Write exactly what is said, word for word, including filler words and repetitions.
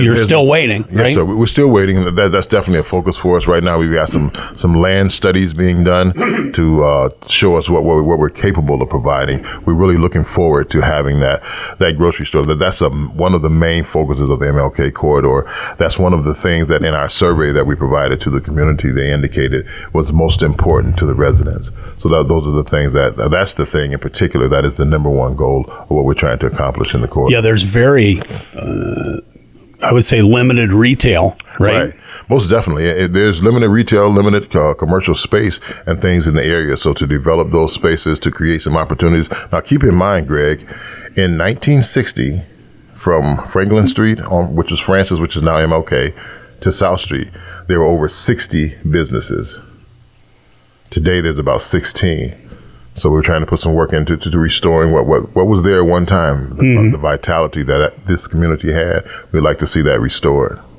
You're still waiting, yes, right? sir. We're still waiting. That, that's definitely a focus for us right now. We've got some some land studies being done to uh, show us what, what what we're capable of providing. We're really looking forward to having that that grocery store. That that's a, one of the main focuses of the M L K corridor. That's one of the things that in our survey that we provided to the community, they indicated was most important to the residents. So that, those are the things that that's the thing in particular that is the number one goal of what we're trying to accomplish in the corridor. Yeah, there's very. Uh, I would say limited retail, right? Right. Most definitely. It, there's limited retail, limited uh, commercial space and things in the area. So to develop those spaces, to create some opportunities. Now, keep in mind, Greg, in nineteen sixty, from Franklin Street, on, which was Francis, which is now M L K, to South Street, there were over sixty businesses. Today, there's about sixteen. So we're trying to put some work into to, to restoring what, what, what was there at one time, the, mm-hmm. the vitality that this community had. We'd like to see that restored.